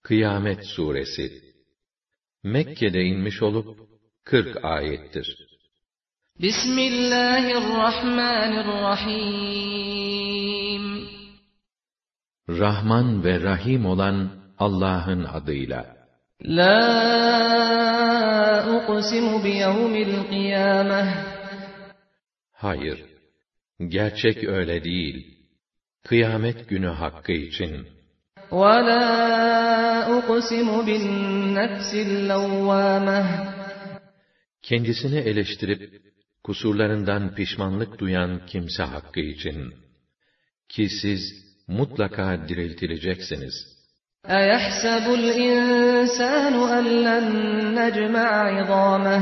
Kıyamet Suresi Mekke'de inmiş olup 40 ayettir. Bismillahirrahmanirrahim. Rahman ve Rahim olan Allah'ın adıyla. La uqsimu biyevmil kıyameh. Hayır, gerçek öyle değil. Kıyamet günü hakkı için. وَلَا أُقْسِمُ بِالنَّفْسِ اللَّوَّامَةِ. Kendisini eleştirip kusurlarından pişmanlık duyan kimse hakkı için. Ki siz mutlaka diriltileceksiniz. أَيَحْسَبُ الْإِنسَانُ أَنْ لَنْ نَجْمَعَ عِظَامَهُ.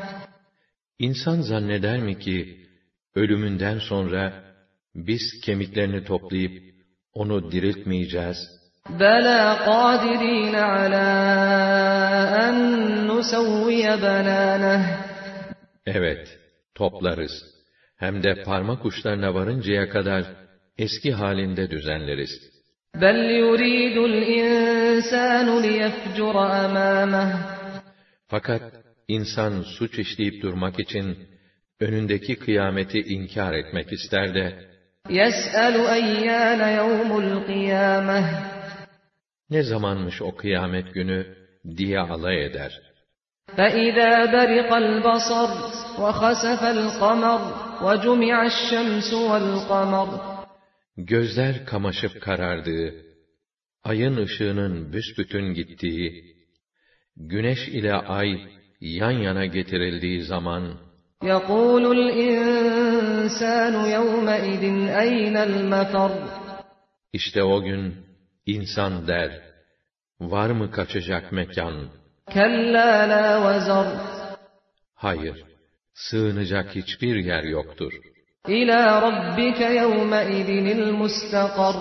İnsan zanneder mi ki ölümünden sonra biz kemiklerini toplayıp onu diriltmeyeceğiz? بَلَا قَادِرِينَ عَلَى أَنْ نُسَوِّيَ بَنَانَهُ. Evet, toplarız. Hem de parmak uçlarına varıncaya kadar eski halinde düzenleriz. بَلْ يُرِيدُ الْإِنسَانُ لِيَفْجُرَ أَمَامَهُ. Fakat insan suç işleyip durmak için önündeki kıyameti inkar etmek ister de يَسْأَلُ أَيَّانَ يَوْمُ الْقِيَامَةِ. ne zamanmış o kıyamet günü diye alay eder. فَإِذَا بَرِقَ الْبَصَرُ وَخَسَفَ الْقَمَرُ وَجُمِعَ الشَّمْسُ وَالْقَمَرُ. Gözler kamaşıp karardığı, ayın ışığının büsbütün gittiği, güneş ile ay yan yana getirildiği zaman, يَقُولُ الْإِنسَانُ يَوْمَئِذٍ أَيْنَ الْمَفَرُّ. İşte o gün insan der, var mı kaçacak mekan? كَلَّا لَا وَزَرَ. Hayır, sığınacak hiçbir yer yoktur. إِلَى رَبِّكَ يَوْمَئِذٍ الْمُسْتَقَرُّ.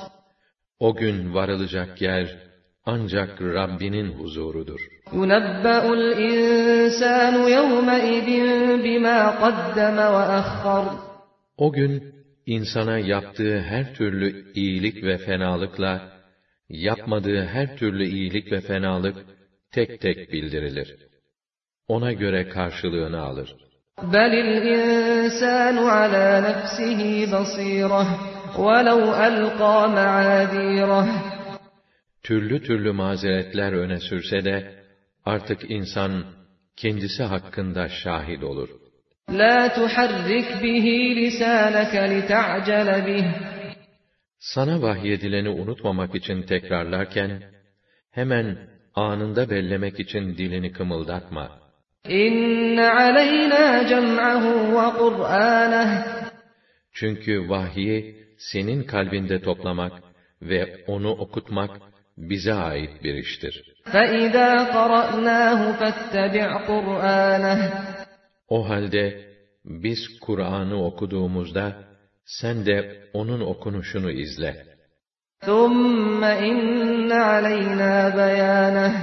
O gün varılacak yer ancak Rabbinin huzurudur. يُنَبَّأُ الْإِنسَانُ يَوْمَئِذٍ بِمَا قَدَّمَ وَأَخَّرَ. O gün insana yaptığı her türlü iyilik ve fenalıkla yapmadığı her türlü iyilik ve fenalık tek tek bildirilir. Ona göre karşılığını alır. بَلِ الْإِنسَانُ عَلَى نَفْسِهِ بَصِيرَةٌ وَلَوْ أَلْقَى مَعَاذِيرَهُ. Türlü türlü mazeretler öne sürse de artık insan kendisi hakkında şahit olur. لَا تُحَرِّكْ بِهِ لِسَانَكَ لِتَعْجَلَ بِهِ. Sana vahyedileni unutmamak için tekrarlarken, hemen anında bellemek için dilini kımıldatma. إِنَّ عَلَيْنَا جَمْعَهُ وَقُرْآنَهُ. Çünkü vahyi senin kalbinde toplamak ve onu okutmak bize ait bir iştir. فَإِذَا قَرَأْنَاهُ فَاتَّبِعْ قُرْآنَهُ. O halde biz Kur'an'ı okuduğumuzda sen de onun okunuşunu izle. ثُمَّ إِنَّ عَلَيْنَا بَيَانَهُ.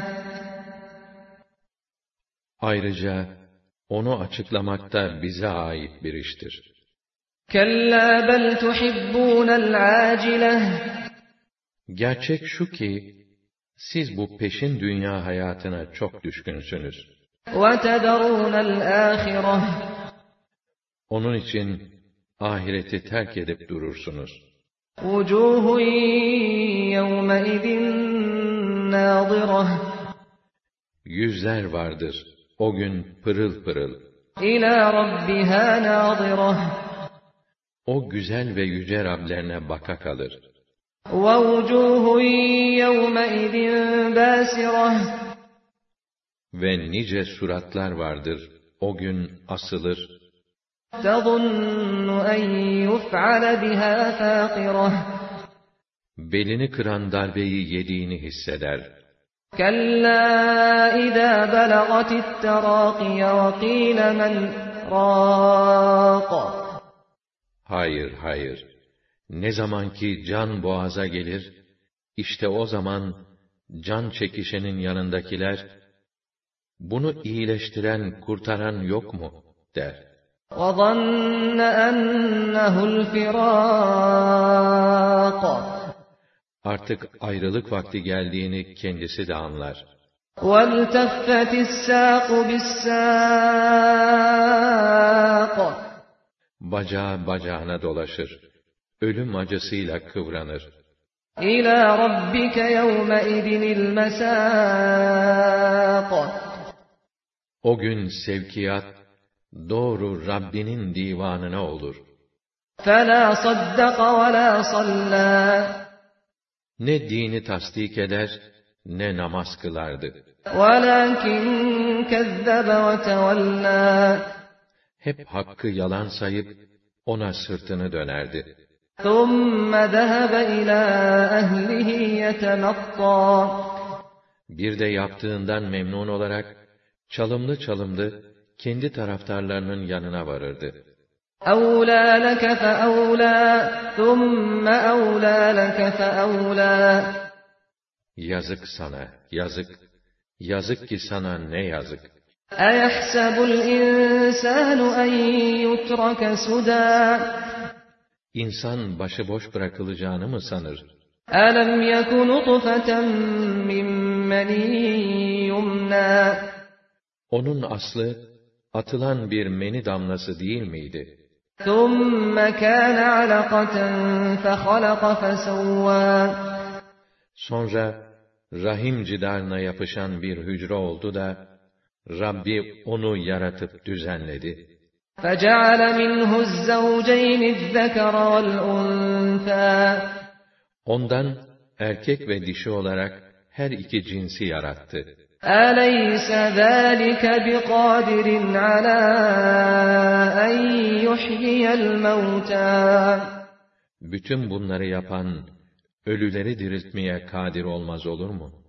Ayrıca onu açıklamak da bize ait bir iştir. كَلَّا بَلْ تُحِبُّونَ الْعَاجِلَةَ. Gerçek şu ki, siz bu peşin dünya hayatına çok düşkünsünüz. وَتَذَرُونَ الْآخِرَةَ. Onun için ahireti terk edip durursunuz. وُجُوهٌ يَوْمَئِذٍ نَاضِرَةٌ. Yüzler vardır, o gün pırıl pırıl. إِلَى رَبِّهَا نَاظِرَةٌ. O güzel ve yüce Rablerine baka kalır. وَوُجُوهٌ يَوْمَئِذٍ بَاسِرَةٌ. Ve nice suratlar vardır, o gün asılır. تَظُنُّ أَنْ يُفْعَلَ بِهَا فَاقِرَةٌ. Belini kıran darbeyi yediğini hisseder. كَلَّا إِذَا بَلَغَتِ التَّرَاقِيَ وَقِيلَ مَنْ رَاقٍ. Hayır, hayır. Ne zaman ki can boğaza gelir, işte o zaman can çekişenin yanındakiler, bunu iyileştiren, kurtaran yok mu? Der. وَظَنَّ أَنَّهُ الْفِرَاقُ. Artık ayrılık vakti geldiğini kendisi de anlar. وَالْتَفَّتِ السَّاقُ بِالسَّاقِ Bacağı bacağına dolaşır. Ölüm acısıyla kıvranır. إِلَى رَبِّكَ يَوْمَئِذٍ الْمَسَاقُ O gün sevkiyat, doğru Rabbinin divanına olur. فَلَا صَدَّقَ وَلَا صَلَّى Ne dini tasdik eder, ne namaz kılardı. وَلَكِنْ كَذَّبَ وَتَوَلَّى Hep hakkı yalan sayıp, ona sırtını dönerdi. ثُمَّ ذَهَبَ إِلَى أَهْلِهِ يَتَمَطَّى Bir de yaptığından memnun olarak, çalımlı çalımlı, kendi taraftarlarının yanına varırdı. أَوْلَى لَكَ فَأَوْلَى ثُمَّ أَوْلَى لَكَ فَأَوْلَى Yazık sana, yazık. Yazık ki sana ne yazık. أَيَحْسَبُ الْإِنسَانُ أَنْ يُتْرَكَ سُدًى İnsan başıboş bırakılacağını mı sanır? أَلَمْ يَكُ نُطْفَةً مِّن مَّنِيٍّ يُمْنَىٰ Onun aslı, atılan bir meni damlası değil miydi? ثُمَّ كَانَ عَلَقَةً فَخَلَقَ فَسَوَّىٰ Sonra, rahim cidarına yapışan bir hücre oldu da, Rabbi onu yaratıp düzenledi. فَجَعَلَ مِنْهُ الزَّوْجَيْنِ الذَّكَرَ وَالْأُنثَىٰ Ondan, erkek ve dişi olarak, her iki cinsi yarattı. أَلَيْسَ ذَٰلِكَ بِقَادِرٍ عَلَىٰ أَنْ يُحْيِيَ الْمَوْتَىٰ Bütün bunları yapan, ölüleri diriltmeye kadir olmaz olur mu?